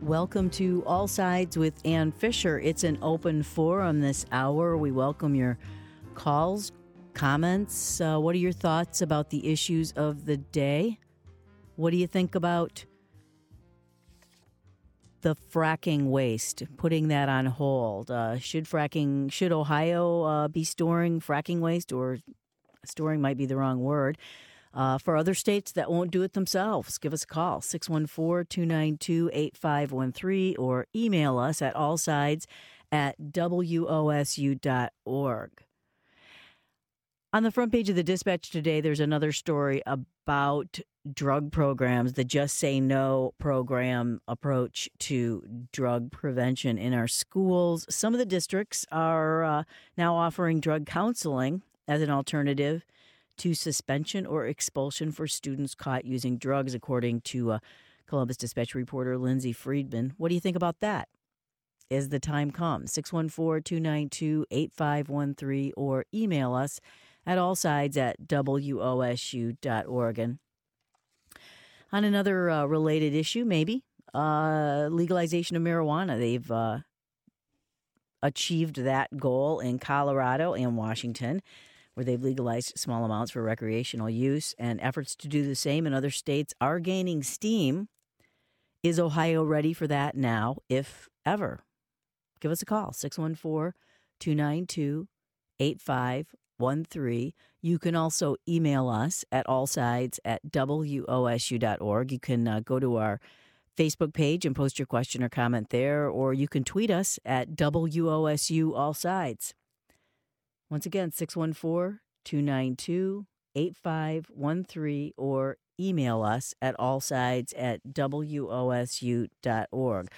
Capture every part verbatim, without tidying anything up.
Welcome to All Sides with Ann Fisher. It's an open forum this hour. We welcome your calls, comments. Uh, what are your thoughts about the issues of the day? What do you think about the fracking waste, putting that on hold? Uh, should fracking, should Ohio uh, be storing fracking waste, or storing might be the wrong word, uh, for other states that won't do it themselves? Give us a call, six one four, two nine two, eight five one three, or email us at allsides at W O S U dot org. On the front page of the Dispatch today, there's another story about drug programs, the Just Say No program approach to drug prevention in our schools. Some of the districts are uh, now offering drug counseling as an alternative to suspension or expulsion for students caught using drugs, according to uh, Columbus Dispatch reporter Lindsay Friedman. What do you think about that as the time comes? six one four, two nine two, eight five one three, or email us at allsides at W O S U dot org. And on another uh, related issue, maybe, uh, legalization of marijuana. They've uh, achieved that goal in Colorado and Washington, where they've legalized small amounts for recreational use, and efforts to do the same in other states are gaining steam. Is Ohio ready for that now, if ever? Give us a call, six one four, two nine two, eight five one three. You can also email us at allsides at W O S U dot org. You can uh, go to our Facebook page and post your question or comment there, or you can tweet us at W O S U All Sides. Once again, six one four, two nine two, eight five one three, or email us at allsides at W O S U dot org.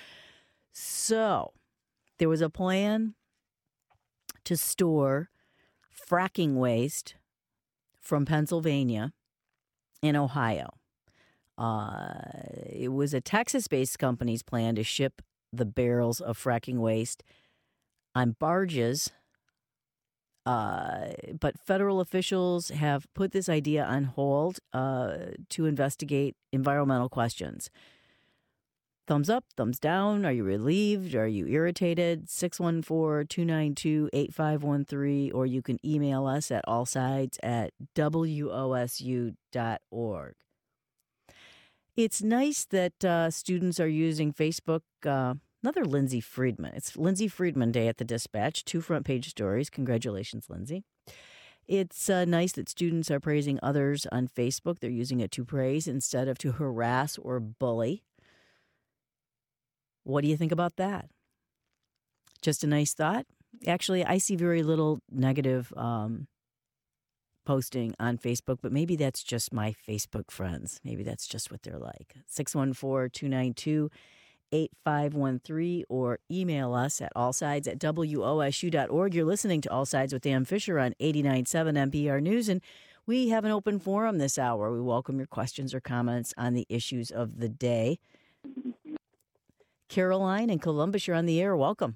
So, there was a plan to store fracking waste from Pennsylvania in Ohio. Uh, it was a Texas-based company's plan to ship the barrels of fracking waste on barges, uh, but federal officials have put this idea on hold uh, to investigate environmental questions. Thumbs up, thumbs down. Are you relieved? Are you irritated? six one four, two nine two, eight five one three, or you can email us at allsides at W O S U dot org. It's nice that uh, students are using Facebook. Uh, another Lindsay Friedman. It's Lindsay Friedman Day at the Dispatch. Two front page stories. Congratulations, Lindsay. It's uh, nice that students are praising others on Facebook. They're using it to praise instead of to harass or bully. What do you think about that? Just a nice thought? Actually, I see very little negative um, posting on Facebook, but maybe that's just my Facebook friends. Maybe that's just what they're like. six one four, two nine two, eight five one three, or email us at allsides at W O S U dot org. You're listening to All Sides with Ann Fisher on eighty-nine point seven N P R News, and we have an open forum this hour. We welcome your questions or comments on the issues of the day. Caroline in Columbus, you're on the air. Welcome.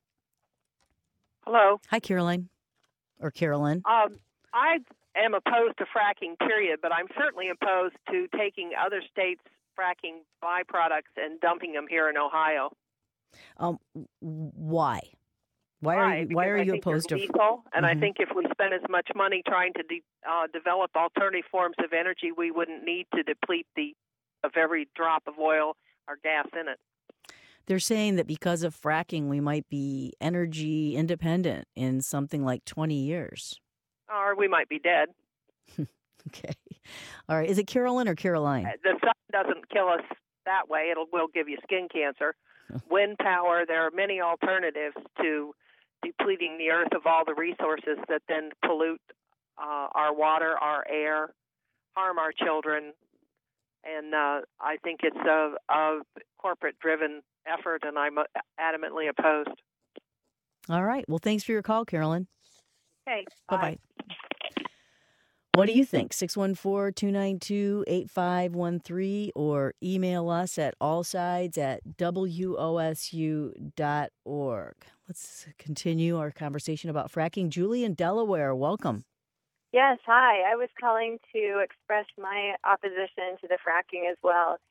Hello. Hi, Caroline. Or Carolyn. Um, I am opposed to fracking, period, but I'm certainly opposed to taking other states' fracking byproducts and dumping them here in Ohio. Um, why? Why are Why? you, why are I you think opposed they're to? lethal, and mm-hmm. I think if we spend as much money trying to de- uh, develop alternative forms of energy, we wouldn't need to deplete the of every drop of oil or gas in it. They're saying that because of fracking, we might be energy independent in something like twenty years. Or we might be dead. Okay. All right. Is it Carolyn or Caroline? The sun doesn't kill us that way. It will give you skin cancer. Wind power, there are many alternatives to depleting the earth of all the resources that then pollute uh, our water, our air, harm our children. And uh, I think it's a, a corporate-driven effort, and I'm adamantly opposed. All right. Well, thanks for your call, Carolyn. Okay. Bye-bye. What do you think? six one four, two nine two, eight five one three, or email us at allsides at W O S U dot org. Let's continue our conversation about fracking. Julie in Delaware, welcome. Yes, hi. I was calling to express my opposition to the fracking as well.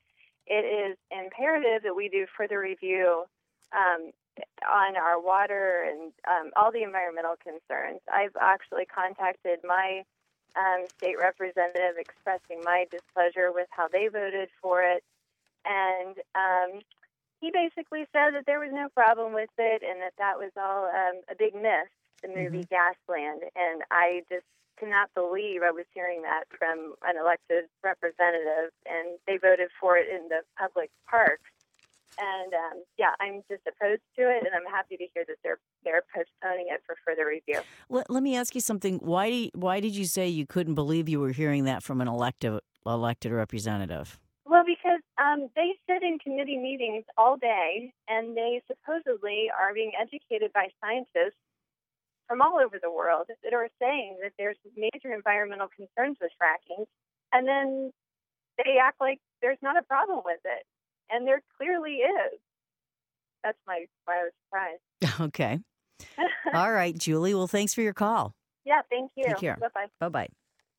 it is imperative that we do further review um, on our water and um, all the environmental concerns. I've actually contacted my um, state representative expressing my displeasure with how they voted for it. And um, he basically said that there was no problem with it and that that was all um, a big myth, the movie mm-hmm. Gasland. And I just cannot believe I was hearing that from an elected representative, and they voted for it in the public parks. And um, yeah, I'm just opposed to it, and I'm happy to hear that they're they're postponing it for further review. Let, let me ask you something. Why why did you say you couldn't believe you were hearing that from an elected elected representative? Well, because um, they sit in committee meetings all day, and they supposedly are being educated by scientists from all over the world that are saying that there's major environmental concerns with fracking, and then they act like there's not a problem with it. And there clearly is. That's my why I was surprised. Okay. All right, Julie. Well, thanks for your call. Yeah, thank you. Take care. Bye-bye. Bye-bye.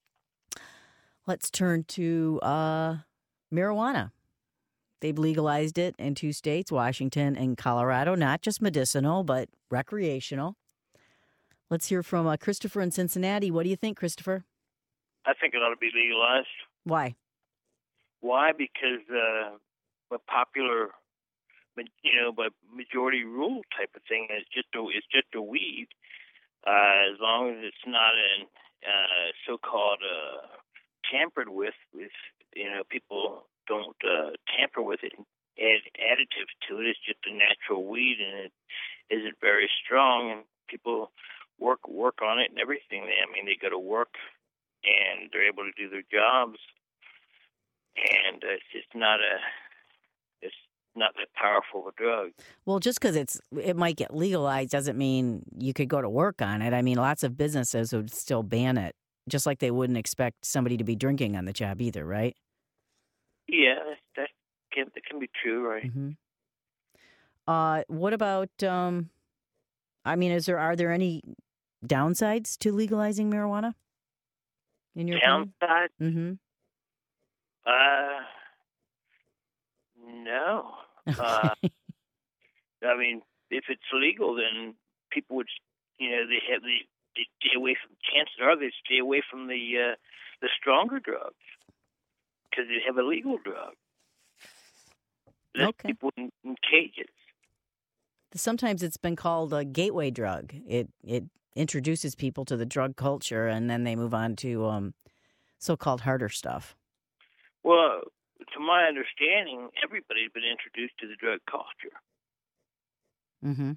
Let's turn to uh, marijuana. They've legalized it in two states, Washington and Colorado, not just medicinal, but recreational. Let's hear from uh, Christopher in Cincinnati. What do you think, Christopher? I think it ought to be legalized. Why? Why? Because... Uh, a popular, you know, but majority rule type of thing is just a it's just a weed, uh, as long as it's not an uh, so-called uh, tampered with. With you know, people don't uh, tamper with it, add additives to it. It's just a natural weed, and it isn't very strong. And people work work on it and everything. I mean, they go to work and they're able to do their jobs, and uh, it's just not a It's not that powerful a drug. Well, just because it's it might get legalized doesn't mean you could go to work on it. I mean, lots of businesses would still ban it, just like they wouldn't expect somebody to be drinking on the job either, right? Yeah, that can that can be true, right? Mm-hmm. Uh, what about? Um, I mean, is there are there any downsides to legalizing marijuana? In your downside? Mm-hmm. Uh. No. Uh, I mean, if it's legal, then people would, you know, they have the they stay away from. Chances are they stay away from the uh, the stronger drugs because they have a legal drug. Less okay. people in, in cages. Sometimes it's been called a gateway drug. It it introduces people to the drug culture, and then they move on to um, so-called harder stuff. Well, to my understanding, everybody's been introduced to the drug culture. Mm-hmm.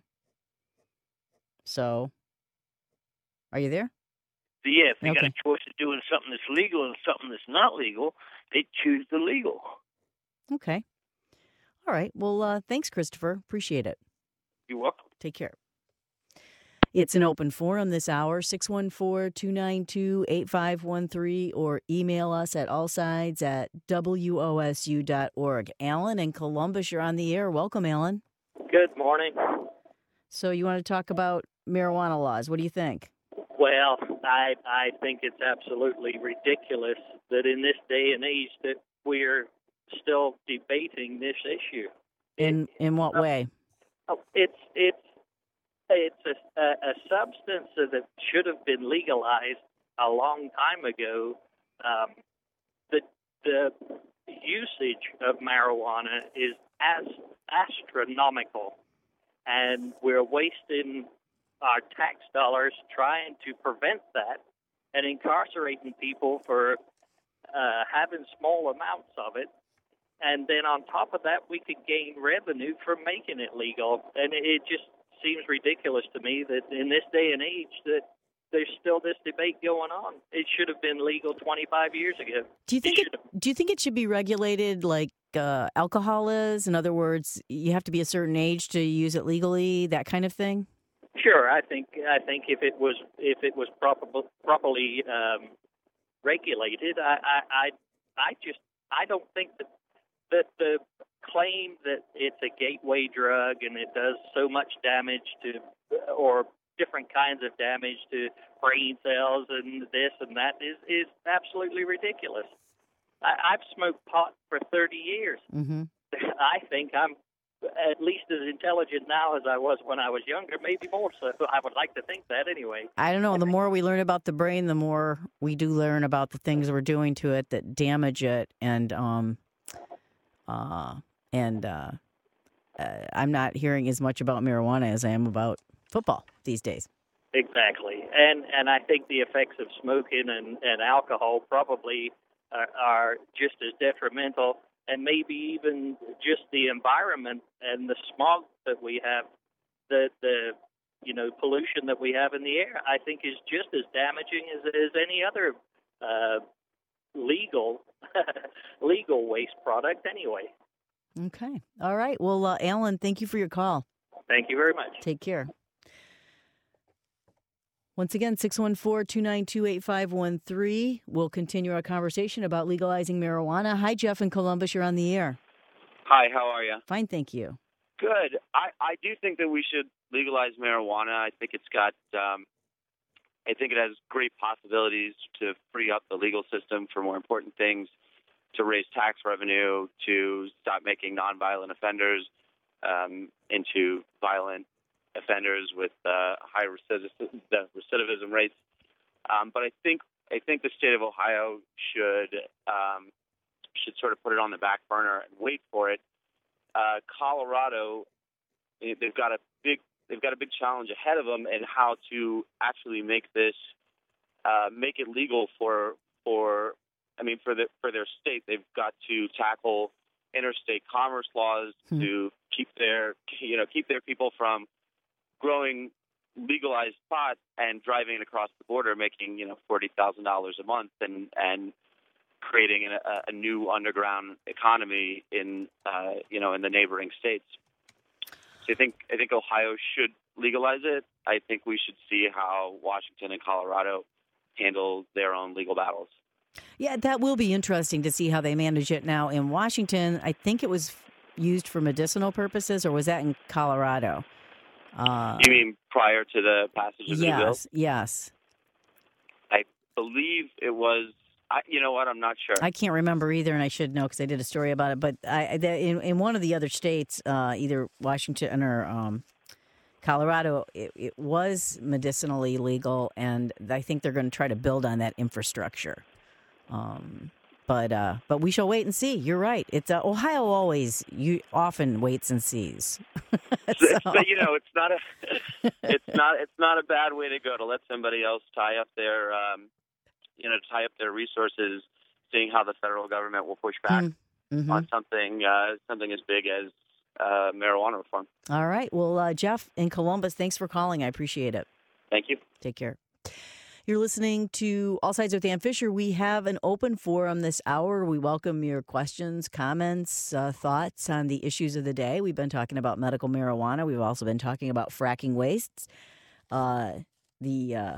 So, are you there? So, yeah, if they okay. got a choice of doing something that's legal and something that's not legal, they choose the legal. Okay. All right. Well, uh, thanks, Christopher. Appreciate it. You're welcome. Take care. It's an open forum this hour, six one four, two nine two, eight five one three, or email us at allsides at W O S U dot org. Alan in Columbus, you're on the air. Welcome, Alan. Good morning. So you want to talk about marijuana laws. What do you think? Well, I I think it's absolutely ridiculous that in this day and age that we're still debating this issue. In in what way? Oh, it's it's it's a, a, a substance that should have been legalized a long time ago. Um, the the usage of marijuana is as astronomical, and we're wasting our tax dollars trying to prevent that and incarcerating people for uh, having small amounts of it. And then on top of that, we could gain revenue from making it legal. And it just seems ridiculous to me that in this day and age that there's still this debate going on. It should have been legal twenty-five years ago. Do you think it, it do you think it should be regulated like uh, alcohol is? In other words, you have to be a certain age to use it legally, that kind of thing? Sure, I think I think if it was if it was proper, properly um, regulated, I, I I I just I don't think that that the claim that it's a gateway drug and it does so much damage to or different kinds of damage to brain cells and this and that is is absolutely ridiculous. I, I've smoked pot for thirty years. Mm-hmm. I think I'm at least as intelligent now as I was when I was younger, maybe more so. I would like to think that anyway. I don't know. The more we learn about the brain, the more we do learn about the things we're doing to it that damage it. And um, uh, and uh, uh, I'm not hearing as much about marijuana as I am about football these days. Exactly. And and I think the effects of smoking and, and alcohol probably are, are just as detrimental. And maybe even just the environment and the smog that we have, the the you know pollution that we have in the air, I think is just as damaging as as any other uh, legal legal waste product. Anyway. Okay. All right. Well, uh, Alan, thank you for your call. Thank you very much. Take care. Once again, six one four, two nine two, eight five one three. We'll continue our conversation about legalizing marijuana. Hi, Jeff in Columbus. You're on the air. Hi, how are you? Fine, thank you. Good. I, I do think that we should legalize marijuana. I think it's got, um, I think it has great possibilities to free up the legal system for more important things, to raise tax revenue, to stop making nonviolent offenders um, into violent offenders with uh, high recidivism, the recidivism rates. Um, but I think I think the state of Ohio should um, should sort of put it on the back burner and wait for it. Uh, Colorado, they've got a big they've got a big challenge ahead of them in how to actually make this uh, make it legal for for I mean for the for their state. They've got to tackle interstate commerce laws hmm. to keep their you know keep their people from growing legalized pot and driving it across the border, making you know forty thousand dollars a month, and and creating a, a new underground economy in uh, you know in the neighboring states. So I think I think Ohio should legalize it. I think we should see how Washington and Colorado handle their own legal battles. Yeah, that will be interesting to see how they manage it. Now in Washington, I think it was used for medicinal purposes, or was that in Colorado? Uh, you mean prior to the passage of yes, the bill? Yes, yes. I believe it was, I, you know what, I'm not sure. I can't remember either, and I should know because I did a story about it. But I, the, in, in one of the other states, uh, either Washington or um, Colorado, it, it was medicinally legal, and I think they're going to try to build on that infrastructure. Um But uh, but we shall wait and see. You're right. It's uh, Ohio always you often waits and sees. so. But you know, it's not a it's not it's not a bad way to go to let somebody else tie up their um, you know tie up their resources, seeing how the federal government will push back mm-hmm. on something uh, something as big as uh, marijuana reform. All right. Well, uh, Jeff in Columbus, thanks for calling. I appreciate it. Thank you. Take care. You're listening to All Sides with Ann Fisher. We have an open forum this hour. We welcome your questions, comments, uh, thoughts on the issues of the day. We've been talking about medical marijuana. We've also been talking about fracking wastes. Uh, the uh,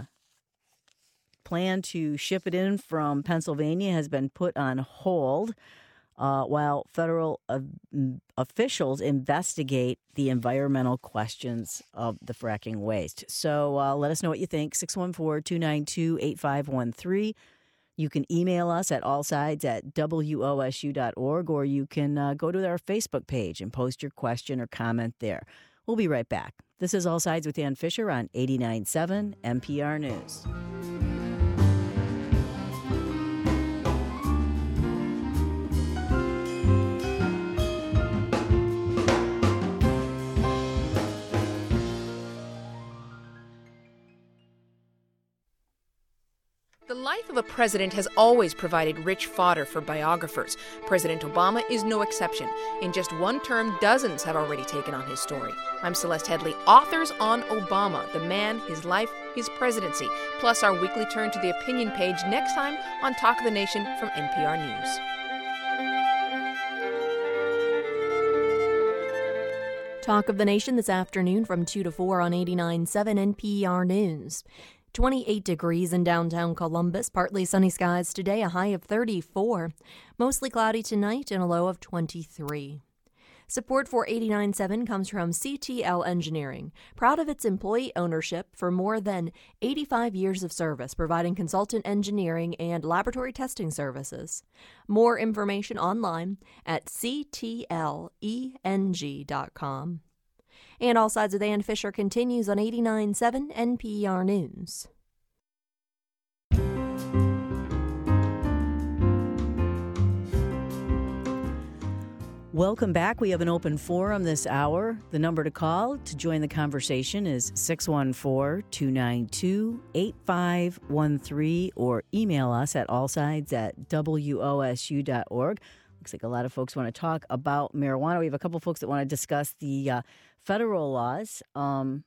plan to ship it in from Pennsylvania has been put on hold uh, while federal uh, officials investigate the environmental questions of the fracking waste. So uh, let us know what you think. six one four, two nine two, eight five one three. You can email us at allsides at W O S U dot org, or you can uh, go to our Facebook page and post your question or comment there. We'll be right back. This is All Sides with Ann Fisher on eighty-nine point seven N P R News. The life of a president has always provided rich fodder for biographers. President Obama is no exception. In just one term, dozens have already taken on his story. I'm Celeste Headley, authors on Obama, the man, his life, his presidency, plus our weekly turn to the opinion page next time on Talk of the Nation from N P R News. Talk of the Nation this afternoon from two to four on eighty-nine point seven N P R News. twenty-eight degrees in downtown Columbus, partly sunny skies today, a high of thirty-four. Mostly cloudy tonight and a low of twenty-three. Support for eighty-nine point seven comes from C T L Engineering, proud of its employee ownership for more than eighty-five years of service, providing consultant engineering and laboratory testing services. More information online at c t l e n g dot com. And All Sides with Ann Fisher continues on eighty-nine point seven N P E R News. Welcome back. We have an open forum this hour. The number to call to join the conversation is six one four, two nine two, eight five one three or email us at allsides at w o s u dot org. Looks like a lot of folks want to talk about marijuana. We have a couple folks that want to discuss the uh, federal laws. Um,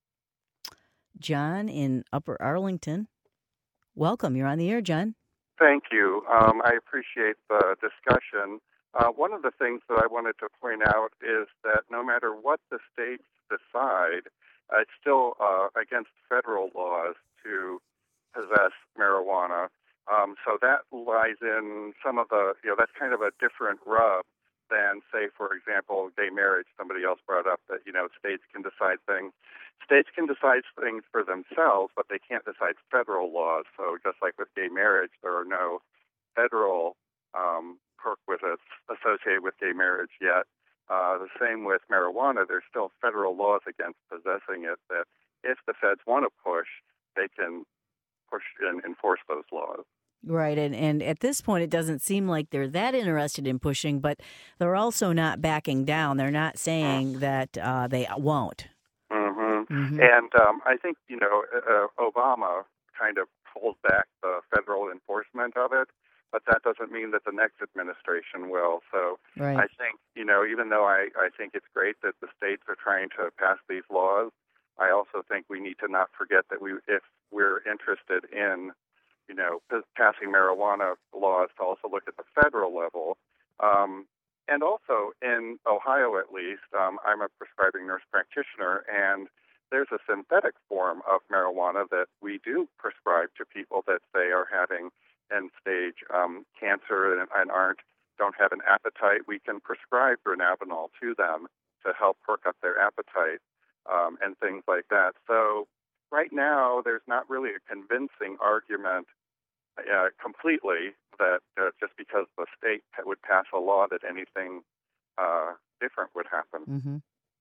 John in Upper Arlington. Welcome. You're on the air, John. Thank you. Um, I appreciate the discussion. Uh, one of the things that I wanted to point out is that no matter what the states decide, uh, it's still uh, against federal laws to possess marijuana. Um, so that lies in some of the, you know, that's kind of a different rub than, say, for example, gay marriage. Somebody else brought up that, you know, states can decide things. States can decide things for themselves, but they can't decide federal laws. So just like with gay marriage, there are no federal um, perquisites associated with gay marriage yet. Uh, the same with marijuana. There's still federal laws against possessing it that if the feds want to push, they can push and enforce those laws. Right, and, and at this point, it doesn't seem like they're that interested in pushing, but they're also not backing down. They're not saying that uh, they won't. Mm-hmm. Mm-hmm. And um, I think, you know, uh, Obama kind of pulled back the federal enforcement of it, but that doesn't mean that the next administration will. So right. I think, you know, even though I, I think it's great that the states are trying to pass these laws, I also think we need to not forget that we, if we're interested in, you know, passing marijuana laws, to also look at the federal level. Um, and also in Ohio, at least, um, I'm a prescribing nurse practitioner, and there's a synthetic form of marijuana that we do prescribe to people that say are having end-stage um, cancer and, and aren't don't have an appetite. We can prescribe dronabinol to them to help perk up their appetite um, and things like that. So right now, there's not really a convincing argument uh, completely that uh, just because the state would pass a law that anything uh, different would happen. Mm-hmm.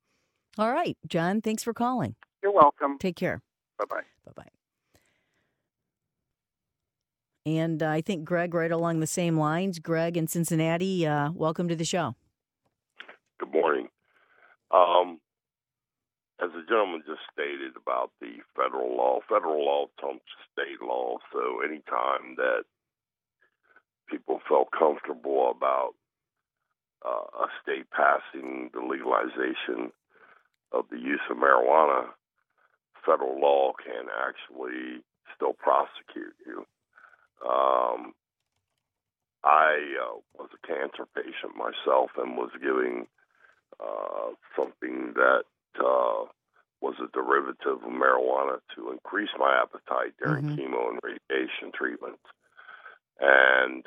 All right, John, thanks for calling. You're welcome. Take care. Bye-bye. Bye-bye. And uh, I think Greg, right along the same lines. Greg in Cincinnati, uh, welcome to the show. Good morning. Um, as the gentleman just stated about the federal law, federal law trumps state law. So anytime that people felt comfortable about uh, a state passing the legalization of the use of marijuana, federal law can actually still prosecute you. Um, I uh, was a cancer patient myself and was giving uh, something that uh, was a derivative of marijuana to increase my appetite during mm-hmm. chemo and radiation treatments. And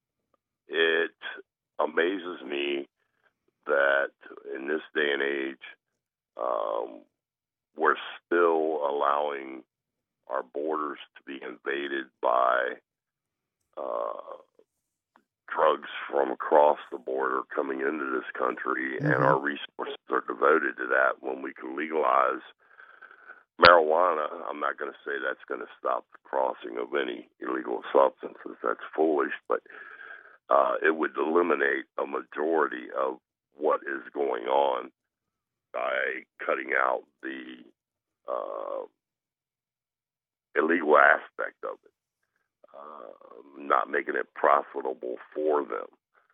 it amazes me that in this day and age, um, we're still allowing our borders to be invaded by uh, drugs from across the border coming into this country, mm-hmm. and our resources are devoted to that. When we can legalize marijuana, I'm not going to say that's going to stop the crossing of any illegal substances. That's foolish, but uh, it would eliminate a majority of what is going on by cutting out the uh, illegal aspect of it, uh, not making it profitable for them.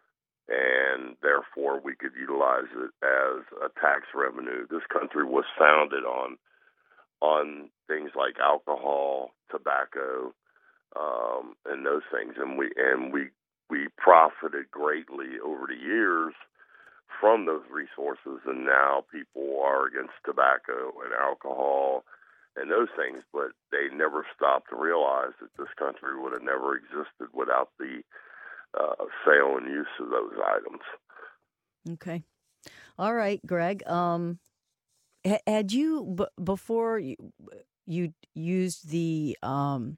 And therefore, we could utilize it as a tax revenue. This country was founded on on things like alcohol, tobacco, um, and those things, and we and we we profited greatly over the years from those resources. And now people are against tobacco and alcohol and those things, but they never stopped to realize that this country would have never existed without the uh, sale and use of those items. Okay. All right, Greg. Um, ha- had you b- before you, you used the um,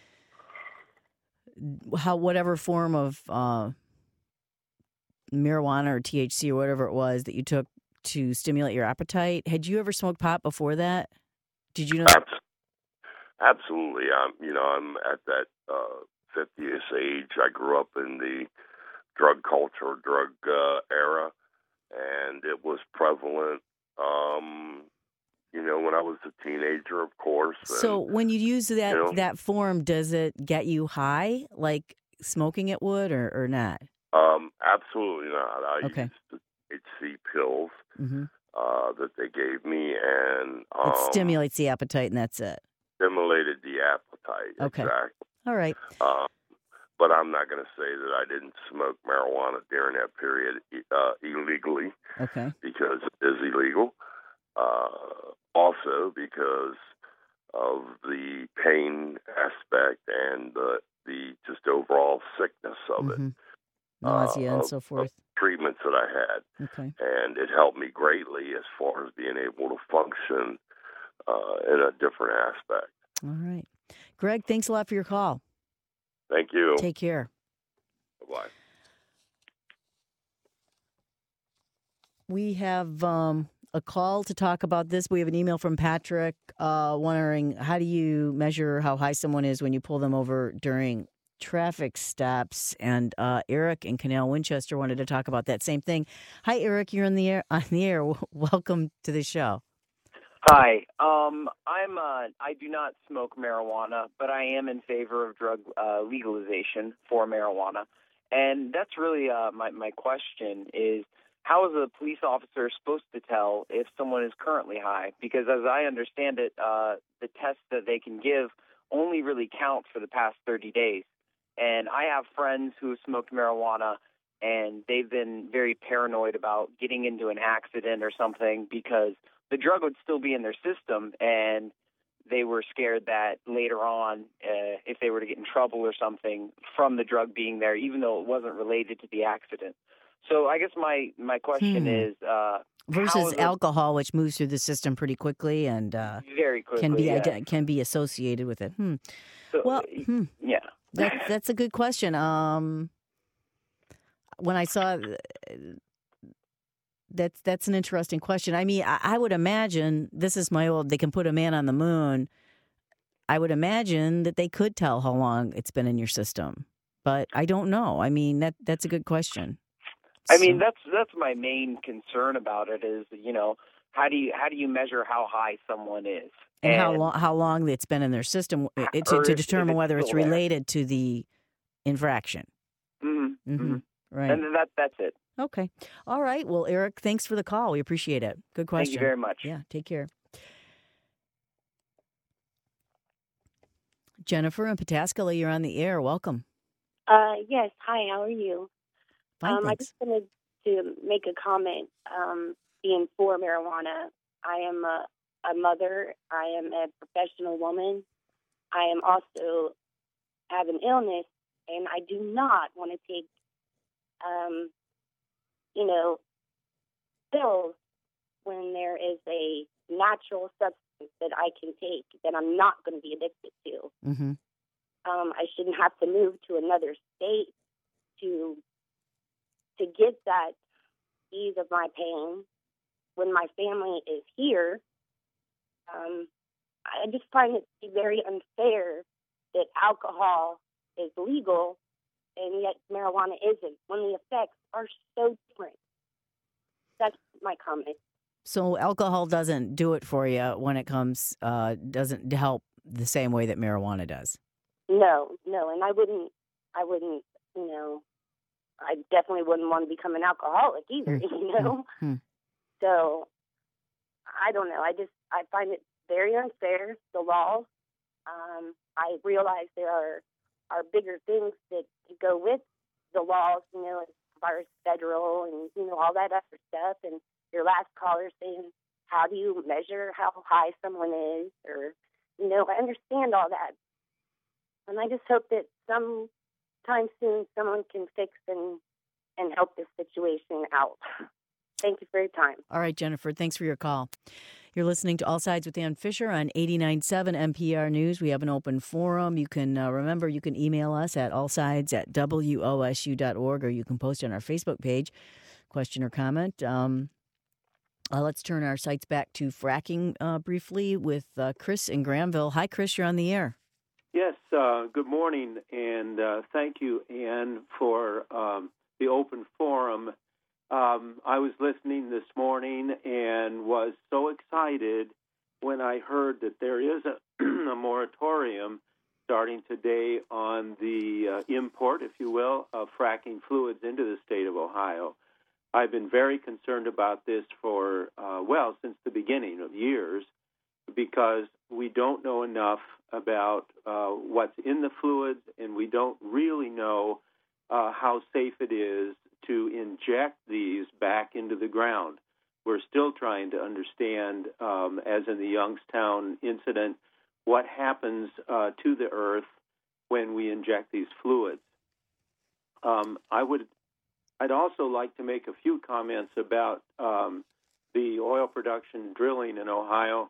how whatever form of uh, marijuana or T H C or whatever it was that you took to stimulate your appetite? Had you ever smoked pot before that? Did you know? Abs- Absolutely. I'm, you know, I'm at that uh, fiftieth age. I grew up in the drug culture, drug uh, era, and it was prevalent. Um, you know, when I was a teenager, of course. So and, when you use that you know, that form, does it get you high like smoking it would, or, or not? Um, absolutely not. I Okay. used the T H C pills Mm-hmm. uh, that they gave me, and um, It stimulates the appetite, and that's it. stimulated the appetite. Okay. Exactly. All right. Uh, but I'm not going to say that I didn't smoke marijuana during that period uh, illegally, Okay. because it is illegal. Uh, also because of the pain aspect and the the just overall sickness of it. Mm-hmm. Nausea uh, and of, so forth. Of treatments that I had. Okay. And it helped me greatly as far as being able to function uh, in a different aspect. All right. Greg, thanks a lot for your call. Thank you. Take care. Bye-bye. We have um, a call to talk about this. We have an email from Patrick uh, wondering, how do you measure how high someone is when you pull them over during traffic stops? And uh, Eric in Canal Winchester wanted to talk about that same thing. Hi, Eric. You're on the air. On the air. Welcome to the show. Hi. Um, I'm. Uh, I do not smoke marijuana, but I am in favor of drug uh, legalization for marijuana, and that's really uh, my my question is, how is a police officer supposed to tell if someone is currently high? Because as I understand it, uh, the tests that they can give only really count for the past thirty days. And I have friends who have smoked marijuana, and they've been very paranoid about getting into an accident or something because the drug would still be in their system, and they were scared that later on, uh, if they were to get in trouble or something from the drug being there, even though it wasn't related to the accident. So I guess my, my question Hmm. is... Uh, Versus is alcohol, which moves through the system pretty quickly and uh, very quickly, can be yeah. ide- can be associated with it. Hmm. So, Well, hmm. yeah. That, that's a good question. Um, when I saw that's that's an interesting question. I mean, I, I would imagine this is my old. They can put a man on the moon. I would imagine that they could tell how long it's been in your system, but I don't know. I mean, that that's a good question. I mean, that's that's my main concern about it is, you know, how do you how do you measure how high someone is, and, and how long how long it's been in their system it, to, to if, determine if it's whether it's there. related to the infraction. Mm-hmm. Mm-hmm. Mm-hmm. Right. And that that's it. Okay. All right. Well, Eric, thanks for the call. We appreciate it. Good question. Thank you very much. Yeah. Take care. Jennifer in Pataskala, you're on the air. Welcome. Uh, yes. Hi, how are you? Fine, um, I thanks. just wanted to make a comment um, being for marijuana. I am a, a mother. I am a professional woman. I am also have an illness, and I do not want to take, um, you know, pills when there is a natural substance that I can take that I'm not going to be addicted to. Mm-hmm. Um, I shouldn't have to move to another state to to get that ease of my pain when my family is here. Um, I just find it to be very unfair that alcohol is legal and yet marijuana isn't, when the effects are so different. That's my comment. So alcohol doesn't do it for you when it comes, uh, doesn't help the same way that marijuana does. No, no, and I wouldn't, I wouldn't, you know, I definitely wouldn't want to become an alcoholic either, Mm. you know? Mm. So, I don't know. I just, I find it very unfair, the law. Um, I realize there are, are bigger things that go with the laws, you know, as far as federal and, you know, all that other stuff. And your last caller saying, how do you measure how high someone is? Or, you know, I understand all that. And I just hope that sometime soon someone can fix and, and help this situation out. Thank you for your time. All right, Jennifer, thanks for your call. You're listening to All Sides with Ann Fisher on eighty-nine point seven N P R News. We have an open forum. You can, uh, remember, you can email us at allsides at W O S U dot org, or you can post on our Facebook page, question or comment. Um, uh, let's turn our sights back to fracking uh, briefly with uh, Chris in Granville. Hi, Chris, you're on the air. Yes, uh, good morning, and uh, thank you, Ann, for um, the open forum. Um, I was listening this morning and was so excited when I heard that there is a, a moratorium starting today on the uh, import, if you will, of fracking fluids into the state of Ohio. I've been very concerned about this for, uh, well, since the beginning of years, because we don't know enough about uh, what's in the fluids, and we don't really know uh, how safe it is to inject these back into the ground. We're still trying to understand, um, as in the Youngstown incident, what happens uh, to the earth when we inject these fluids. Um, I would, I'd also like to make a few comments about um, the oil production drilling in Ohio.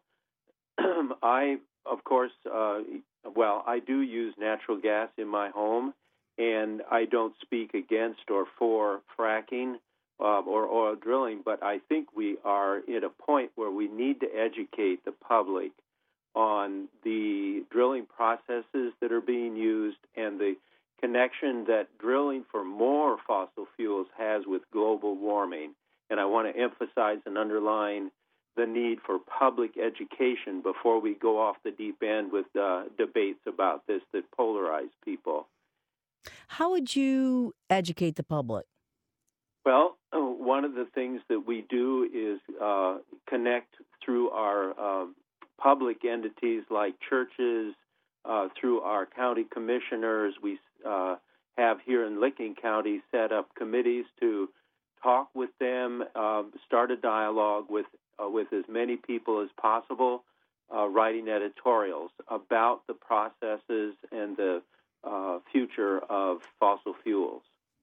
I, of course, uh, well, I do use natural gas in my home, and I don't speak against or for fracking uh, or oil drilling, but I think we are at a point where we need to educate the public on the drilling processes that are being used and the connection that drilling for more fossil fuels has with global warming. And I want to emphasize and underline the need for public education before we go off the deep end with uh, debates about this that polarize people. How would you educate the public? Well, uh, one of the things that we do is uh, connect through our uh, public entities like churches, uh, through our county commissioners. We uh, have here in Licking County set up committees to talk with them, uh, start a dialogue with uh, with as many people as possible, uh, writing editorials about the processes and the uh, future of fossil fuels.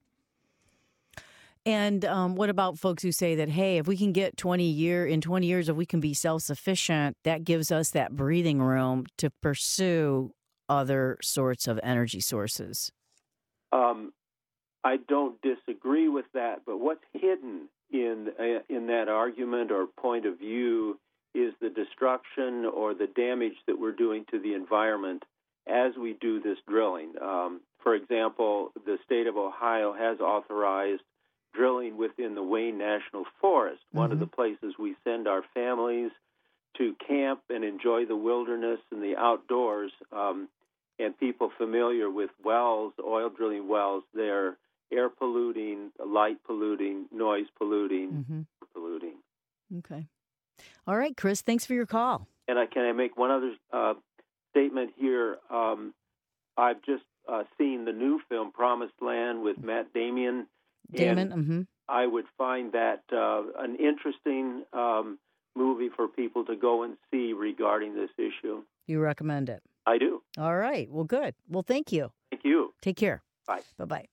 And um, what about folks who say that, hey, if we can get twenty year in twenty years, if we can be self-sufficient, that gives us that breathing room to pursue other sorts of energy sources? Um, I don't disagree with that, but what's hidden in uh, in that argument or point of view is the destruction or the damage that we're doing to the environment as we do this drilling. Um, for example, the state of Ohio has authorized drilling within the Wayne National Forest, mm-hmm. one of the places we send our families to camp and enjoy the wilderness and the outdoors. Um, and people familiar with wells, oil drilling wells, they're air polluting, light polluting, noise polluting, mm-hmm. polluting. Okay. All right, Chris, thanks for your call. And I, can I make one other uh, statement here? Um, I've just uh, seen the new film Promised Land with Matt Damon. Damon, and mm-hmm. I would find that uh, an interesting um, movie for people to go and see regarding this issue. You recommend it? I do. All right. Well, good. Well, thank you. Thank you. Take care. Bye. Bye-bye.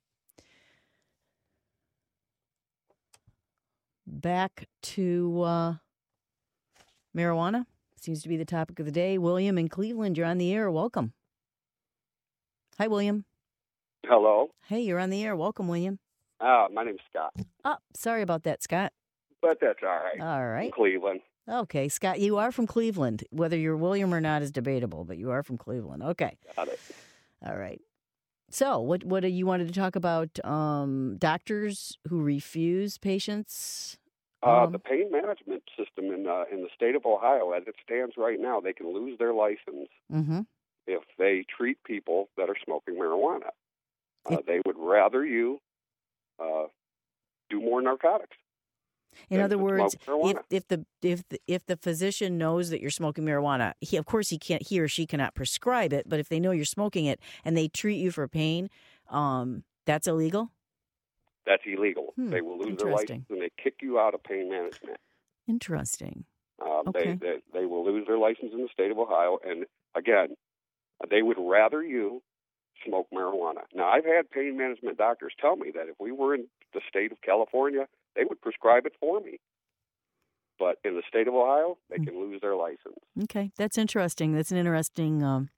Back to uh, marijuana. Seems to be the topic of the day. William in Cleveland, you're on the air. Welcome. Hi, William. Hello. Hey, you're on the air. Welcome, William. Uh, my name's Scott. Oh, sorry about that, Scott. But that's all right. All right. From Cleveland. Okay, Scott, you are from Cleveland. Whether you're William or not is debatable, but you are from Cleveland. Okay. Got it. All right. So, what what you wanted to talk about? Um, doctors who refuse patients. Uh, um, the pain management system in uh, in the state of Ohio, as it stands right now, they can lose their license mm-hmm. if they treat people that are smoking marijuana. Uh, if, they would rather you uh, do more narcotics. In other words, if if the if the, if the physician knows that you're smoking marijuana, he of course he can't he or she cannot prescribe it. But if they know you're smoking it and they treat you for pain, um, that's illegal. That's illegal. Hmm, they will lose their license and they kick you out of pain management. Interesting. Um, okay. they, they they will lose their license in the state of Ohio, and again, they would rather you smoke marijuana. Now, I've had pain management doctors tell me that if we were in the state of California, they would prescribe it for me. But in the state of Ohio, they can lose their license. Okay, that's interesting. That's an interesting um,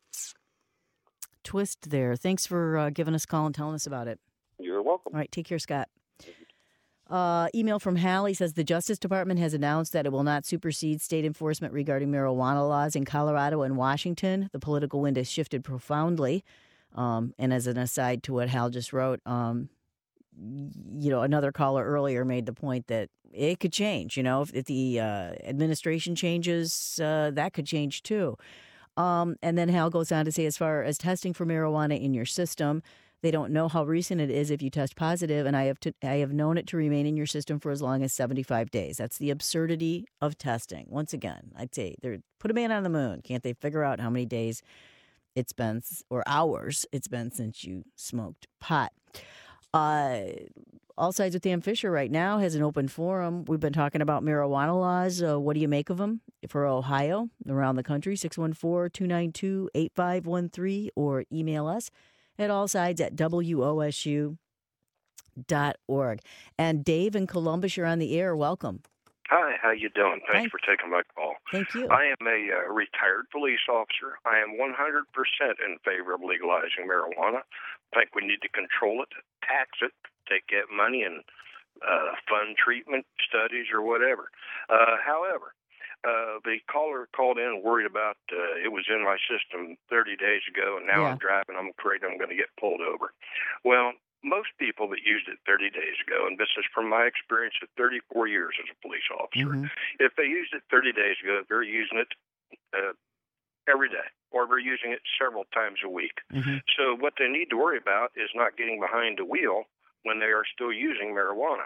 twist there. Thanks for uh, giving us a call and telling us about it. You're welcome. All right, take care, Scott. Uh, email from Hallie says the Justice Department has announced that it will not supersede state enforcement regarding marijuana laws in Colorado and Washington. The political wind has shifted profoundly. Um, and as an aside to what Hal just wrote, um, you know, another caller earlier made the point that it could change. You know, if, if the uh, administration changes, uh, that could change too. Um, and then Hal goes on to say, as far as testing for marijuana in your system, they don't know how recent it is if you test positive, and I have to, I have known it to remain in your system for as long as seventy-five days. That's the absurdity of testing. Once again, I'd say they're put a man on the moon. Can't they figure out how many days it's been, or hours it's been since you smoked pot? Uh, All Sides with Dan Fisher right now has an open forum. We've been talking about marijuana laws. Uh, what do you make of them for Ohio, around the country? six one four, two nine two, eight five one three or email us at allsides at W O S U dot org. And Dave in Columbus, you're on the air. Welcome. Hi, how you doing? Thanks Hi. for taking my call. Thank you. I am a uh, retired police officer. I am one hundred percent in favor of legalizing marijuana. I think we need to control it, tax it, take that money and uh, fund treatment studies or whatever. Uh, however, uh, the caller called in worried about uh, it was in my system thirty days ago, and now Yeah. I'm driving. I'm afraid I'm going to get pulled over. Well, most people that used it thirty days ago, and this is from my experience of thirty-four years as a police officer, Mhm. if they used it thirty days ago, they're using it uh, every day, or they're using it several times a week. Mhm. So what they need to worry about is not getting behind the wheel when they are still using marijuana.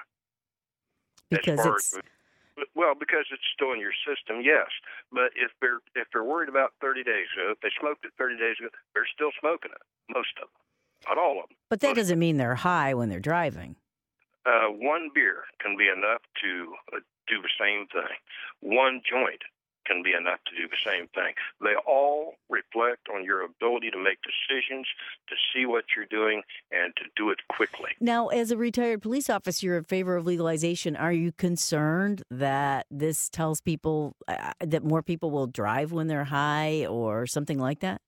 Because As far it's as- well, because it's still in your system, yes. But if they're if they're worried about thirty days ago, if they smoked it thirty days ago, they're still smoking it. Most of them, not all of them. But that doesn't mean they're high when they're driving. Uh, one beer can be enough to uh, do the same thing. One joint can be enough to do the same thing. They all reflect on your ability to make decisions, to see what you're doing, and to do it quickly. Now, as a retired police officer, you're in favor of legalization. Are you concerned that this tells people uh, that more people will drive when they're high or something like that?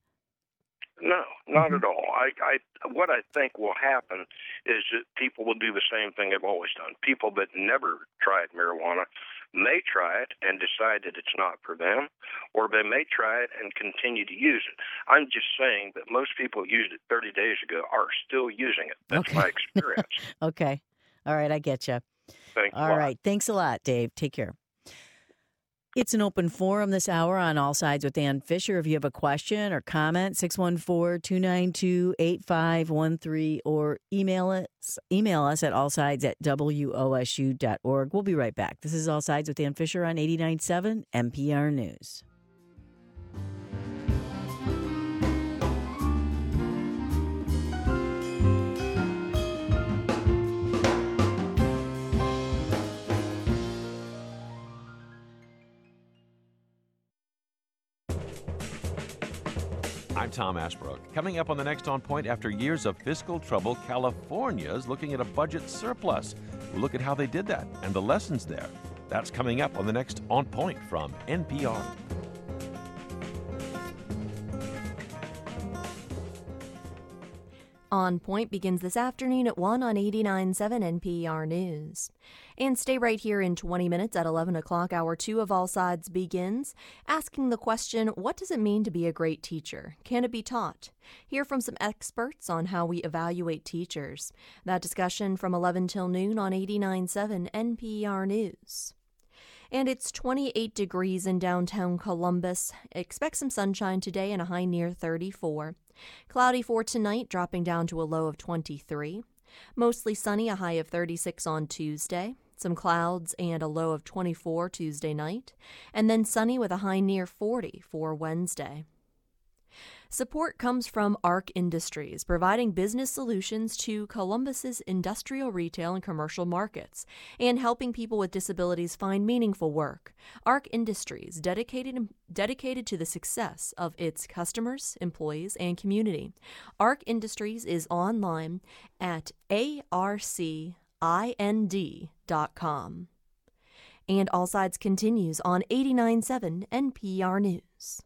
No, not at all. I, I, what I think will happen is that people will do the same thing they've always done. People that never tried marijuana may try it and decide that it's not for them, or they may try it and continue to use it. I'm just saying that most people who used it thirty days ago are still using it. That's Okay. my experience. Okay. All right, I get you. Thanks a All lot. right. Thanks a lot, Dave. Take care. It's an open forum this hour on All Sides with Dan Fisher. If you have a question or comment, six one four, two nine two, eight five one three or email us, email us at allsides at W O S U dot org. We'll be right back. This is All Sides with Dan Fisher on eighty-nine point seven N P R News. I'm Tom Ashbrook. Coming up on the next On Point, after years of fiscal trouble, California's looking at a budget surplus. We'll look at how they did that and the lessons there. That's coming up on the next On Point from N P R. On Point begins this afternoon at one on eighty-nine point seven N P R News. And stay right here in twenty minutes at eleven o'clock. Hour two of All Sides begins, asking the question, what does it mean to be a great teacher? Can it be taught? Hear from some experts on how we evaluate teachers. That discussion from eleven till noon on eighty-nine point seven N P R News. And it's twenty-eight degrees in downtown Columbus. Expect some sunshine today and a high near thirty-four. Cloudy for tonight, dropping down to a low of twenty-three. Mostly sunny, a high of thirty-six on Tuesday. Some clouds and a low of twenty-four Tuesday night. And then sunny with a high near forty for Wednesday. Support comes from ARC Industries, providing business solutions to Columbus's industrial, retail, and commercial markets, and helping people with disabilities find meaningful work. ARC Industries, dedicated dedicated to the success of its customers, employees, and community. ARC Industries is online at A R C I N D dot com. And All Sides continues on eighty-nine point seven N P R News.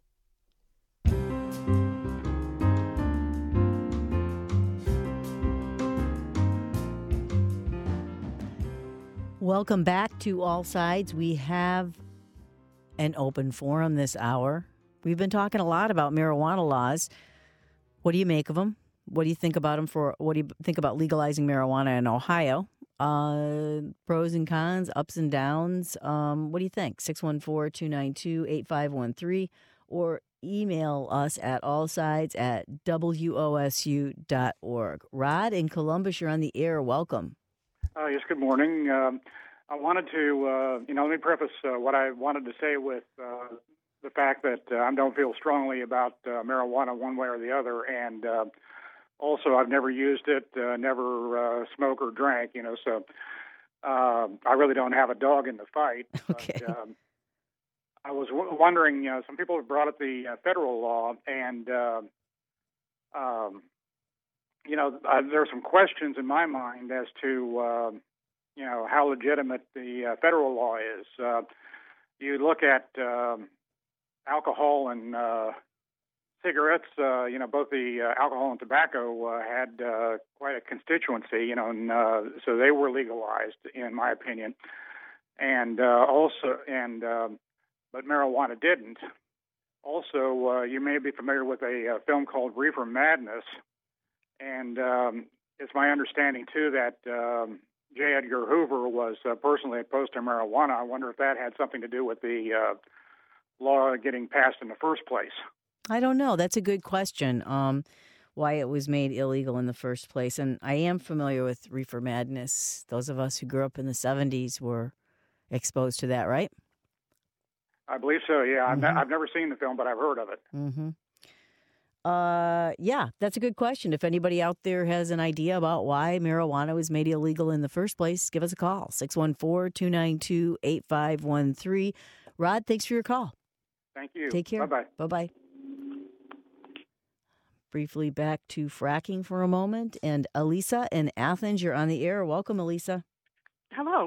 Welcome back to All Sides. We have an open forum this hour. We've been talking a lot about marijuana laws. What do you make of them? What do you think about them? For what do you think about legalizing marijuana in Ohio? Uh, pros and cons, ups and downs. Um, what do you think? six one four, two nine two, eight five one three or email us at allsides at W O S U dot org. Rod in Columbus, you're on the air. Welcome. Uh, yes, good morning. Um, I wanted to, uh, you know, let me preface uh, what I wanted to say with uh, the fact that uh, I don't feel strongly about uh, marijuana one way or the other, and uh, also I've never used it, uh, never uh, smoked or drank, you know, so uh, I really don't have a dog in the fight. Okay. But, um, I was w- wondering, you know, some people have brought up the uh, federal law, and uh, um, you know, uh, there are some questions in my mind as to, uh, you know, how legitimate the uh, federal law is. Uh, you look at um, alcohol and uh, cigarettes, uh, you know, both the uh, alcohol and tobacco uh, had uh, quite a constituency, you know, and uh, so they were legalized, in my opinion. And uh, also, and um, but marijuana didn't. Also, uh, you may be familiar with a, a film called Reefer Madness. And um, it's my understanding, too, that um, J. Edgar Hoover was uh, personally opposed to marijuana. I wonder if that had something to do with the uh, law getting passed in the first place. I don't know. That's a good question, um, why it was made illegal in the first place. And I am familiar with Reefer Madness. Those of us who grew up in the seventies were exposed to that, right? I believe so, yeah. Mm-hmm. I've, ne- I've never seen the film, but I've heard of it. Mm-hmm. Uh, yeah, that's a good question. If anybody out there has an idea about why marijuana was made illegal in the first place, give us a call, six one four, two nine two, eight five one three. Rod, thanks for your call. Thank you. Take care. Bye-bye. Bye-bye. Briefly back to fracking for a moment. And Elisa in Athens, you're on the air. Welcome, Elisa. Hello.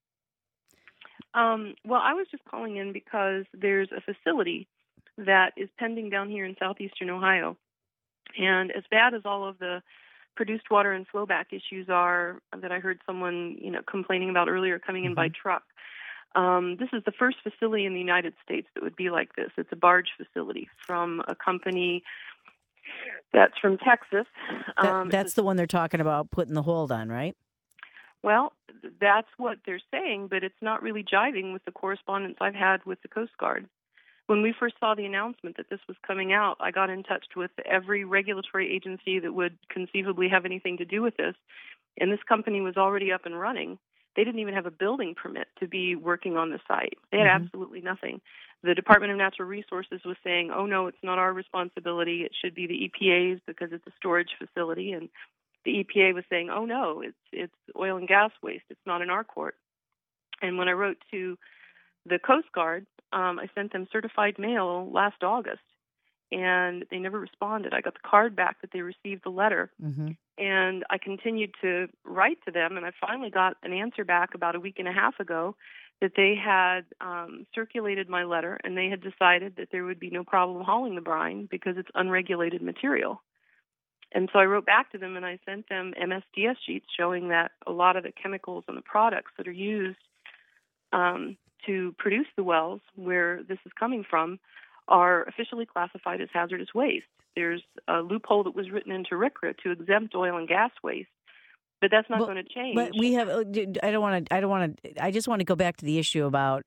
Um, well, I was just calling in because there's a facility that is pending down here in southeastern Ohio. And as bad as all of the produced water and flowback issues are that I heard someone, you know, complaining about earlier coming in mm-hmm. by truck, um, this is the first facility in the United States that would be like this. It's a barge facility from a company that's from Texas. Um, that, that's the one they're talking about putting the hold on, right? Well, that's what they're saying, but it's not really jiving with the correspondence I've had with the Coast Guard. When we first saw the announcement that this was coming out, I got in touch with every regulatory agency that would conceivably have anything to do with this, and this company was already up and running. They didn't even have a building permit to be working on the site. They had mm-hmm. absolutely nothing. The Department of Natural Resources was saying, oh, no, it's not our responsibility. It should be the E P A's because it's a storage facility. And the E P A was saying, oh, no, it's it's oil and gas waste. It's not in our court. And when I wrote to the Coast Guard, um, I sent them certified mail last August, and they never responded. I got the card back that they received the letter, mm-hmm. and I continued to write to them, and I finally got an answer back about a week and a half ago that they had um, circulated my letter, and they had decided that there would be no problem hauling the brine because it's unregulated material. And so I wrote back to them, and I sent them M S D S sheets showing that a lot of the chemicals and the products that are used um, to produce the wells where this is coming from are officially classified as hazardous waste. There's a loophole that was written into R C R A to exempt oil and gas waste, but that's not well, going to change. But we have. I don't want to. I don't want to. I just want to go back to the issue about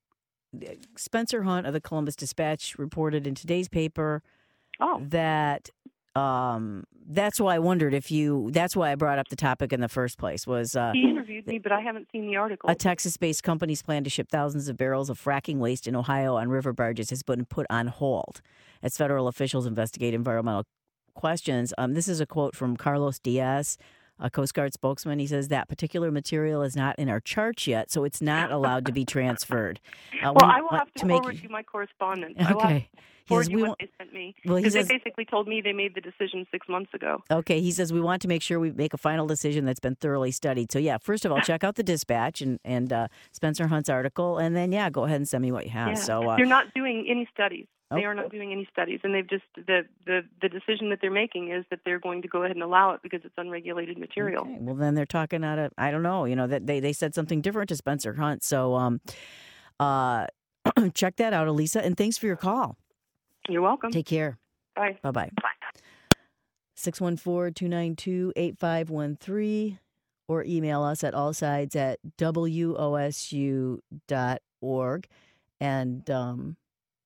Spencer Hunt of the Columbus Dispatch reported in today's paper oh. that. Um, that's why I wondered if you. That's why I brought up the topic in the first place. Was uh, he interviewed me, but I haven't seen the article. A Texas-based company's plan to ship thousands of barrels of fracking waste in Ohio on river barges has been put on hold as federal officials investigate environmental questions. Um, this is a quote from Carlos Diaz a Coast Guard spokesman. He says that particular material is not in our charts yet, so it's not allowed to be transferred. Uh, well, we I will want have to, to make forward you my correspondence. I will have Okay. to He forward says you we what want- they sent me. Well, he Because says- they basically told me they made the decision six months ago. Okay, he says we want to make sure we make a final decision that's been thoroughly studied. So, yeah, first of all, check out the Dispatch and, and uh, Spencer Hunt's article, and then, yeah, go ahead and send me what you have. Yeah. So, uh, They're not doing any studies. They Oh. are not doing any studies, and they've just the, the the decision that they're making is that they're going to go ahead and allow it because it's unregulated material. Okay, well, then they're talking out of, I don't know, you know, that they, they said something different to Spencer Hunt. So, um, uh, check that out, Elisa, and thanks for your call. You're welcome. Take care. Bye. Bye-bye. six one four, two nine two, eight five one three or email us at allsides at W O S U dot org. And um,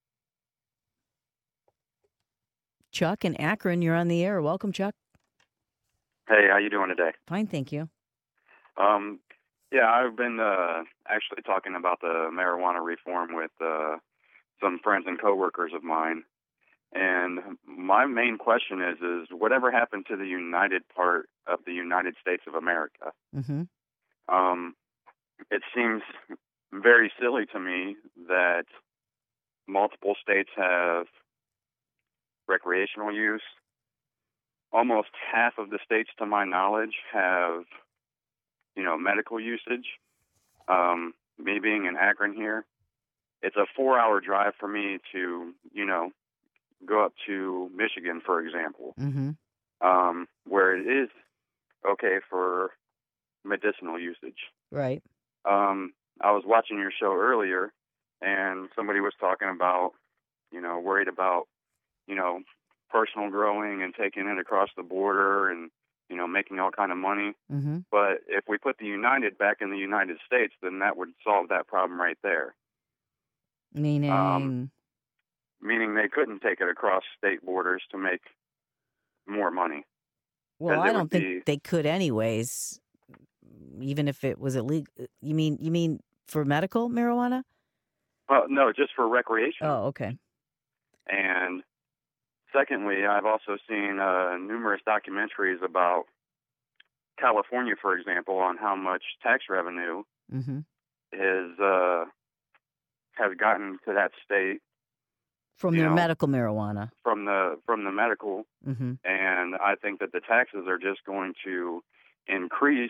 Chuck in Akron, you're on the air. Welcome, Chuck. Hey, how you doing today? Fine, thank you. Um, yeah, I've been uh, actually talking about the marijuana reform with uh, some friends and coworkers of mine, and my main question is: is whatever happened to the united part of the United States of America? Mm-hmm. Um, it seems very silly to me that multiple states have recreational use. Almost half of the states, to my knowledge, have, you know, medical usage. Um, me being in Akron here, it's a four-hour drive for me to, you know, go up to Michigan, for example, Mm-hmm. um, where it is okay for medicinal usage. Right. Um, I was watching your show earlier, and somebody was talking about, you know, worried about, you know, personal growing and taking it across the border and, you know, making all kind of money. Mm-hmm. But if we put the United back in the United States, then that would solve that problem right there. Meaning, Um, Meaning they couldn't take it across state borders to make more money. well, 'cause I it don't would think be- they could anyways, even if it was illegal. You mean, you mean for medical marijuana? Well, no, just for recreation. Oh, okay. And secondly, I've also seen uh, numerous documentaries about California, for example, on how much tax revenue Mm-hmm. is uh, has gotten to that state From You their know. medical marijuana. from the from the medical, Mm-hmm. and I think that the taxes are just going to increase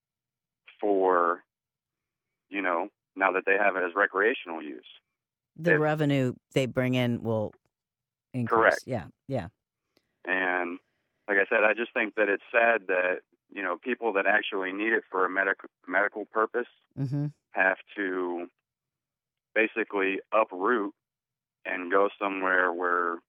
for, you know, now that they have it as recreational use. The If- revenue they bring in will increase. Correct. Yeah, yeah. And like I said, I just think that it's sad that, you know, people that actually need it for a medical medical purpose Mm-hmm. have to basically uproot and go somewhere where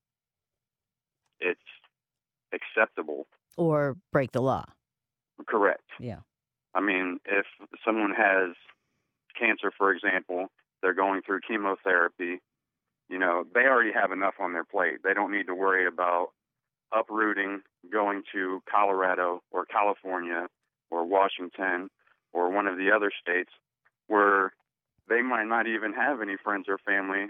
it's acceptable. Or break the law. Correct. Yeah. I mean, if someone has cancer, for example, they're going through chemotherapy, you know, they already have enough on their plate. They don't need to worry about uprooting, going to Colorado or California or Washington or one of the other states where they might not even have any friends or family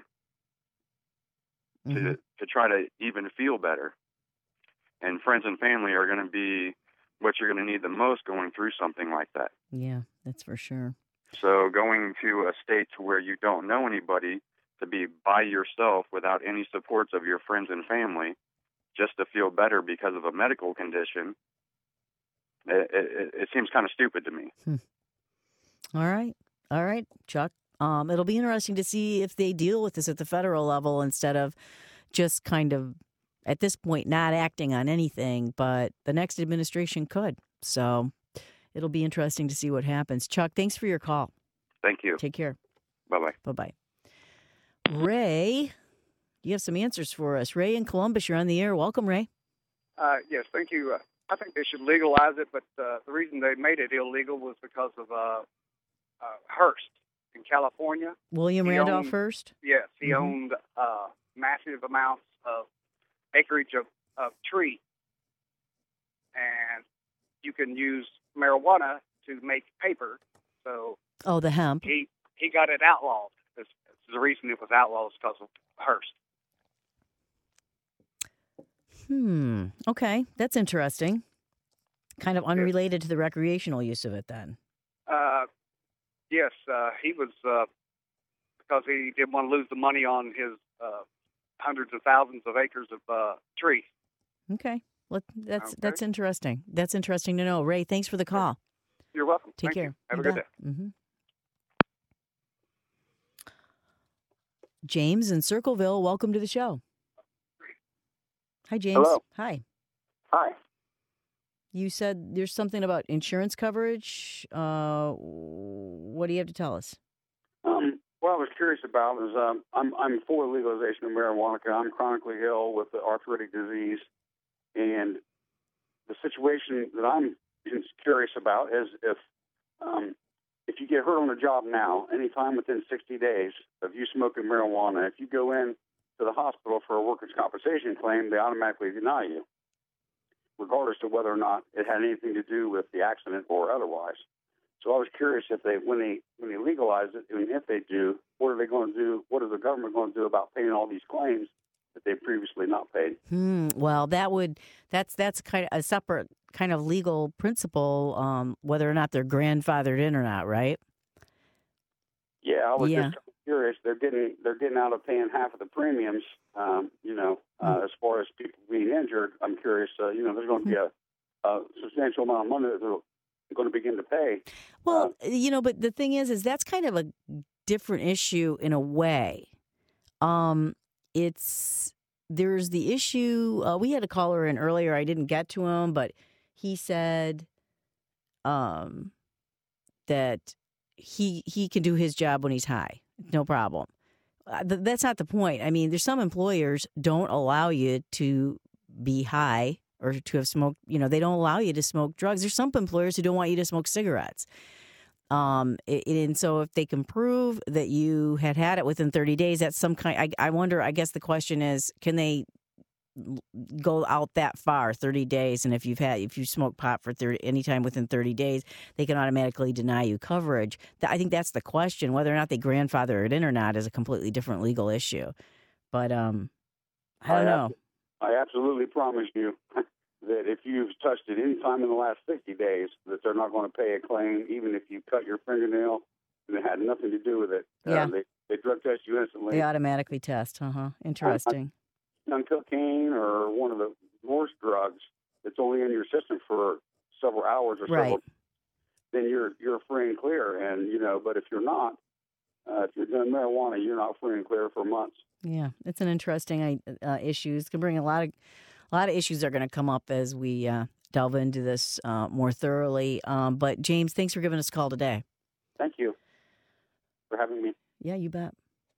to Mm-hmm. to try to even feel better. And friends and family are going to be what you're going to need the most going through something like that. Yeah, that's for sure. So going to a state to where you don't know anybody, to be by yourself without any supports of your friends and family, just to feel better because of a medical condition, it, it, it seems kind of stupid to me. All right. All right, Chuck. Um, it'll be interesting to see if they deal with this at the federal level instead of just kind of, at this point, not acting on anything, but the next administration could. So it'll be interesting to see what happens. Chuck, thanks for your call. Thank you. Take care. Bye-bye. Bye-bye. Ray, you have some answers for us. Ray in Columbus, you're on the air. Welcome, Ray. Uh, yes, thank you. Uh, I think they should legalize it, but uh, the reason they made it illegal was because of uh, uh, Hearst in California. William He Randolph owned- Hearst? Yes, he Mhm. owned uh, massive amounts of acreage of, of tree, and you can use marijuana to make paper. So Oh, the hemp. he he got it outlawed. That's, that's the reason it was outlawed is because of Hearst. Hmm. Okay, that's interesting. kind of unrelated to the recreational use of it then. Uh, yes, uh, he was uh, because he didn't want to lose the money on his uh, hundreds of thousands of acres of uh, trees. Okay. Well, that's Okay. that's interesting. That's interesting to know. Ray, thanks for the call. You're welcome. Take Thank care. You. Have You a good bet. day. Mm-hmm. James in Circleville, welcome to the show. Hi, James. Hello. Hi. Hi. You said there's something about insurance coverage. Uh, what do you have to tell us? Um, what I was curious about is um, I'm I'm for legalization of marijuana. 'Cause I'm chronically ill with the arthritic disease, and the situation that I'm curious about is if um, if you get hurt on the job now, anytime within sixty days of you smoking marijuana, if you go in to the hospital for a workers' compensation claim, they automatically deny you, regardless of whether or not it had anything to do with the accident or otherwise. So I was curious if they, when they when they legalize it, and if they do, what are they going to do? What is the government going to do about paying all these claims that they previously not paid? Hmm. Well, that would that's that's kind of a separate kind of legal principle, um, whether or not they're grandfathered in or not, right? Yeah, I was Yeah. just curious. They're getting they're getting out of paying half of the premiums. Um, you know, uh, as far as people being injured, I'm curious. Uh, you know, there's going to be a, a substantial amount of money that they're going to begin to pay. Well, you know, but the thing is, is that's kind of a different issue in a way. Um, it's there's the issue. Uh, we had a caller in earlier. I didn't get to him, but he said um, that he he can do his job when he's high, no problem. Uh, th- that's not the point. I mean, there's some employers don't allow you to be high or to have smoked. You know, they don't allow you to smoke drugs. There's some employers who don't want you to smoke cigarettes. Um, it, and so if they can prove that you had had it within thirty days, that's some kind. I, I wonder. I guess the question is, can they go out that far, thirty days? And if you've had, if you smoke pot for thirty, anytime within thirty days, they can automatically deny you coverage. I think that's the question. Whether or not they grandfather it in or not is a completely different legal issue. But um, I don't I know. abso- I absolutely promise you that if you've touched it any time in the last sixty days, that they're not going to pay a claim, even if you cut your fingernail and it had nothing to do with it. Yeah. Uh, they, they drug test you instantly. They automatically test. Uh huh. Interesting. On cocaine or one of the worst drugs that's only in your system for several hours or several, Right. then you're you're free and clear. And you know, but if you're not, uh, if you're doing marijuana, you're not free and clear for months. Yeah, it's an interesting uh, issue. It's going to bring a lot of a lot of issues that are going to come up as we uh, delve into this uh, more thoroughly. Um, but James, thanks for giving us a call today. Thank you for having me. Yeah, you bet.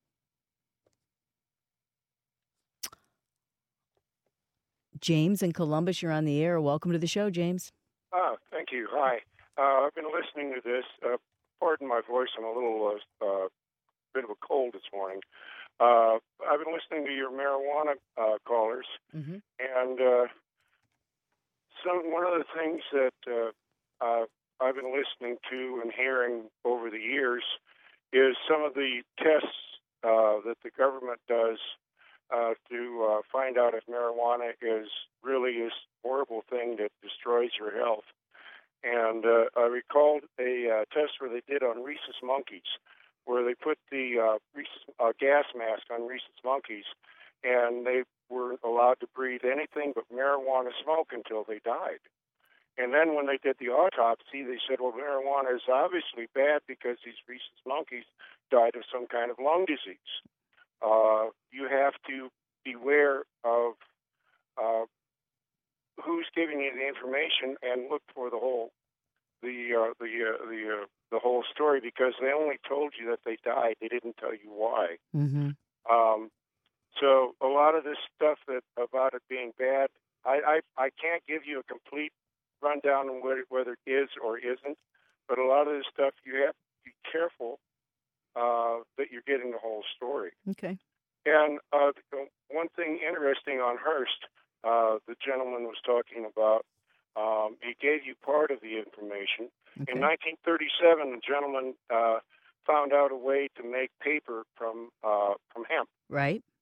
James in Columbus, you're on the air. Welcome to the show, James. Ah, thank you. Hi. Uh, I've been listening to this. Uh, pardon my voice. I'm a little uh, uh, bit of a cold this morning. Uh, I've been listening to your marijuana uh, callers, Mm-hmm. and uh, some one of the things that uh, uh, I've been listening to and hearing over the years is some of the tests uh, that the government does uh, to uh, find out if marijuana is really this horrible thing that destroys your health. And uh, I recalled a uh, test where they did on rhesus monkeys, where they put the uh, rhesus, uh, gas mask on rhesus monkeys, and they were allowed to breathe anything but marijuana smoke until they died. And then when they did the autopsy, they said, well, marijuana is obviously bad because these rhesus monkeys died of some kind of lung disease. Uh, you have to beware of uh, who's giving you the information and look for the whole the uh, the uh, the uh, the whole story, because they only told you that they died. They didn't tell you why. Mm-hmm. Um, so a lot of this stuff that about it being bad, I, I I can't give you a complete rundown on whether, whether it is or isn't, but a lot of this stuff you have to be careful uh, that you're getting the whole story. Okay. And uh, one thing interesting on Hearst, uh, the gentleman was talking about, um, he gave you part of the information. Okay. In nineteen thirty-seven, the gentleman uh, found out a way to make paper from uh, from hemp. Right.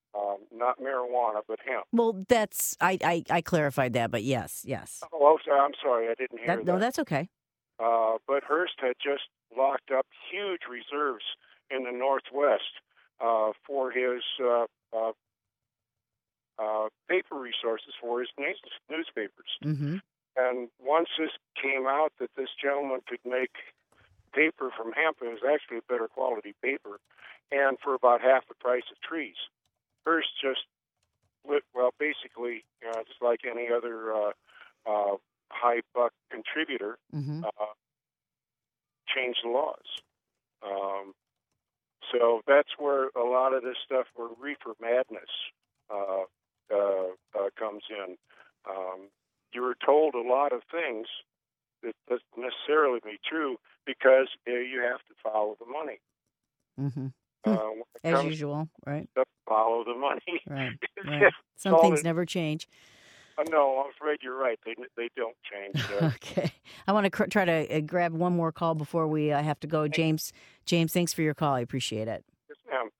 um, not marijuana, but hemp. Well, that's I, I, I clarified that, but yes, yes. Oh, I'm sorry, I didn't hear That, that. no, that's okay. Uh, but Hearst had just locked up huge reserves in the Northwest uh, for his uh, uh, uh, paper resources for his news- newspapers. Mm-hmm. And once this came out that this gentleman could make paper from hemp, it was actually a better quality paper, and for about half the price of trees. Hearst just, well, basically, you know, just like any other uh, uh, high buck contributor, mm-hmm. uh, changed the laws. Um, so that's where a lot of this stuff, where reefer madness uh, uh, uh, comes in. Um, you were told a lot of things that doesn't necessarily be true because uh, you have to follow the money. Mm-hmm. Uh, when it As comes usual, right? to follow the money. Right, right. Some all things it- never change. Uh, no, I'm afraid you're right. They they don't change. Uh, Okay. I want to cr- try to uh, grab one more call before we uh, have to go. James, James, thanks for your call. I appreciate it. yes, ma'am.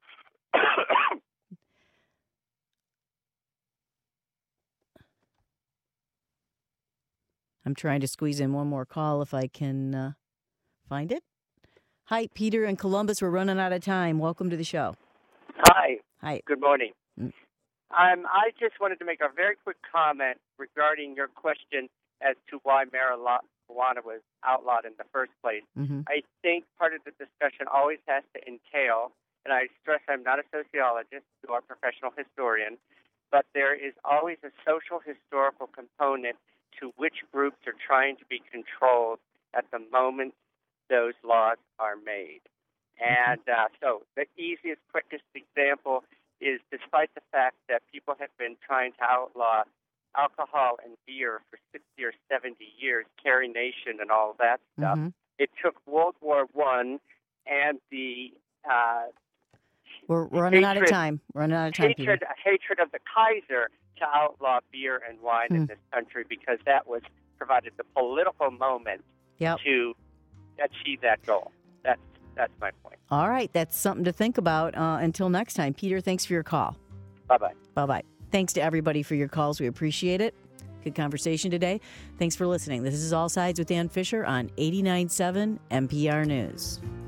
I'm trying to squeeze in one more call if I can uh, find it. Hi, Peter in Columbus. We're running out of time. Welcome to the show. Hi. Hi. Good morning. Mm. Um, I just wanted to make a very quick comment regarding your question as to why marijuana was outlawed in the first place. Mm-hmm. I think part of the discussion always has to entail, and I stress I'm not a sociologist or a professional historian, but there is always a social historical component to which groups are trying to be controlled at the moment those laws are made. And uh, so the easiest, quickest example is despite the fact that people have been trying to outlaw alcohol and beer for sixty or seventy years, Carrie Nation and all that stuff, Mm-hmm. it took World War One and the uh, We're running out of hatred- time. Running out of time, Peter. hatred, hatred of the Kaiser to outlaw beer and wine Hmm. in this country because that was provided the political moment Yep. to achieve that goal. That's that's my point. All right. That's something to think about. Uh, until next time, Peter, thanks for your call. Bye-bye. Bye-bye. Thanks to everybody for your calls. We appreciate it. Good conversation today. Thanks for listening. This is All Sides with Dan Fisher on eighty-nine point seven N P R News.